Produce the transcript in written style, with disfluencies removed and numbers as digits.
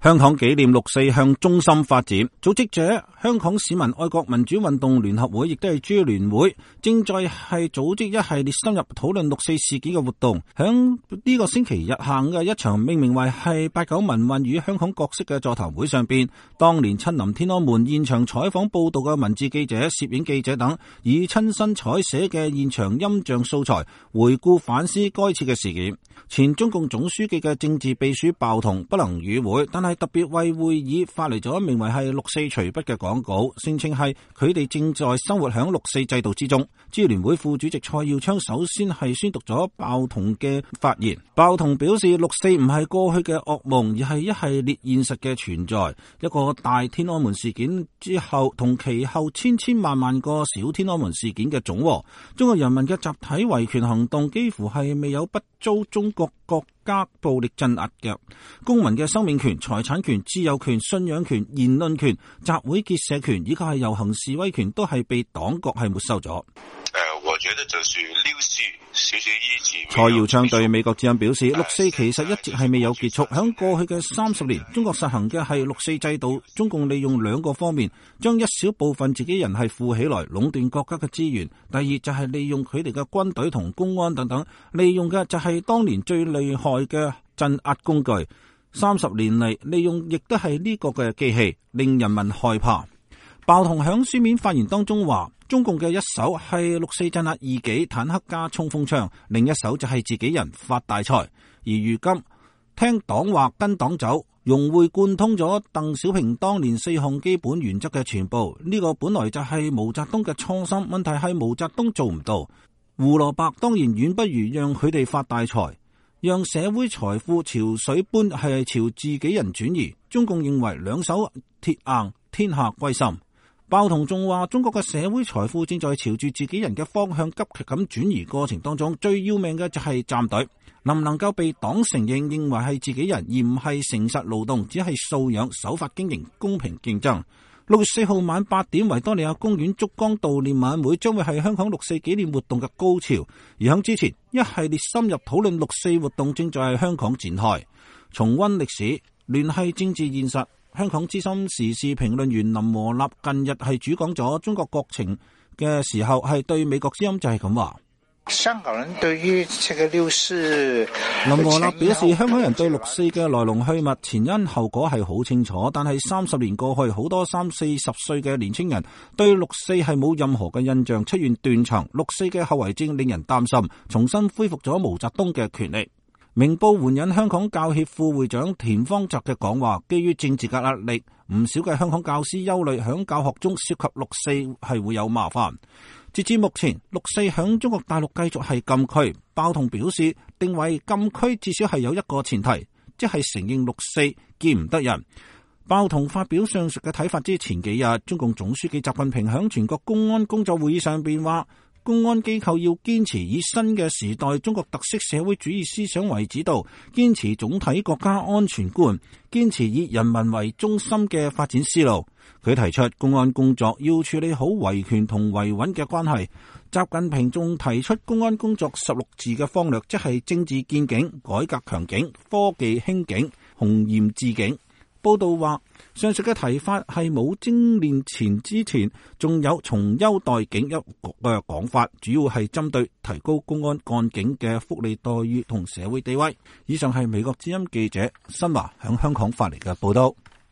香港紀念六四向中心發展，組織者香港市民愛國民主運動聯合會，亦都係支聯會，正在係組織一系列深入討論六四事件嘅活動。響呢個星期日下午嘅一場命名為係89民運與香港角色嘅座談會上邊，當年親臨天安門現場採訪報道嘅文字記者、攝影記者等，以親身採寫嘅現場音像素材，回顧反思該次嘅事件。前中共總書記嘅政治秘書鮑彤不能與會，但係特別為會議發嚟咗名為係六四隨筆嘅廣告，聲稱係佢哋正在生活響六四制度之中。支聯會副主席蔡耀昌首先係宣讀咗鮑彤嘅發言。鮑彤表示，六四唔係過去嘅噩夢，而係一系列現實嘅存在。一個大天安門事件之後，同其後千千萬萬個小天安門事件嘅總和。中國人民嘅集體維權行動幾乎係未有不遭中國國家暴力鎮壓嘅。公民嘅生命權、財產權、自由權、信仰權、言論權、集會結社權以及係遊行示威權都係被黨國係沒收咗。 我覺得就是六四小學一級。 蔡耀昌對美國之音表示，六四其實一直係未有結束。響過去嘅30年，中國實行嘅係六四制度，中共利用兩個方面，將一小部分自己人係富起來，壟斷國家嘅資源。第二就係利用佢哋嘅軍隊同公安等等，利用嘅就係當年最厲害嘅鎮壓工具。30年嚟，利用亦都係呢個嘅機器，令人民害怕。鮑彤響書面發言當中話，中共嘅一手係六四鎮壓異己，坦克加衝鋒槍，另一手就係自己人發大財。而如今聽黨話跟黨走，融會貫通咗鄧小平當年4項基本原則嘅全部。呢個本來就係毛澤東嘅初心，問題係毛澤東做唔到。胡蘿蔔當然遠不如讓佢哋發大財，讓社會財富潮水般係朝自己人轉移。中共認為兩手鐵硬，天下歸心。鮑彤仲話，中國嘅社會財富正在朝住自己人嘅方向急劇咁轉移過程當中，最要命嘅就係站隊，能唔能夠被黨承認為係自己人，而唔係誠實勞動，只係素養、守法經營、公平競爭。6月4號晚8點，維多利亞公園燭光悼念晚會將會係香港六四紀念活動嘅高潮，而響之前一系列深入討論六四活動正在喺香港展開，重溫歷史，聯繫政治現實。香港資深時事評論員林和立近日係主講咗中國國情嘅時候，係對美國之音就係咁話。 香港人對於這個六四， 林和立表示，香港人對六四嘅來龍去脈、前因後果係好清楚，但係30年過去，好多30-40歲嘅年輕人對六四係冇任何嘅印象，出現斷層。六四嘅後遺症令人擔心，重新恢復咗毛澤東嘅權力。明報援引香港教協副會長田方澤嘅講話，基於政治嘅壓力，唔少嘅香港教師憂慮響教學中涉及六四係會有麻煩。截至目前，六四響中國大陸繼續係禁區。鮑彤表示，定為禁區至少係有一個前提，即係承認六四見唔得人。鮑彤發表上述嘅睇法之前幾日，中共總書記習近平響全國公安工作會議上邊話，公安機構要堅持以新嘅時代中國特色社會主義思想為指導，堅持總體國家安全觀，堅持以人民為中心嘅發展思路。佢提出公安工作要處理好維權同維穩嘅關係。習近平仲提出公安工作16字嘅方略，即係政治建警、改革強警、科技興警、紅嚴治警。報道話，上述嘅提法係冇精煉前之前，仲有從優待警一嘅講法，主要係針對提高公安幹警嘅福利待遇同社會地位。以上係美國之音記者新華響香港發嚟嘅報道。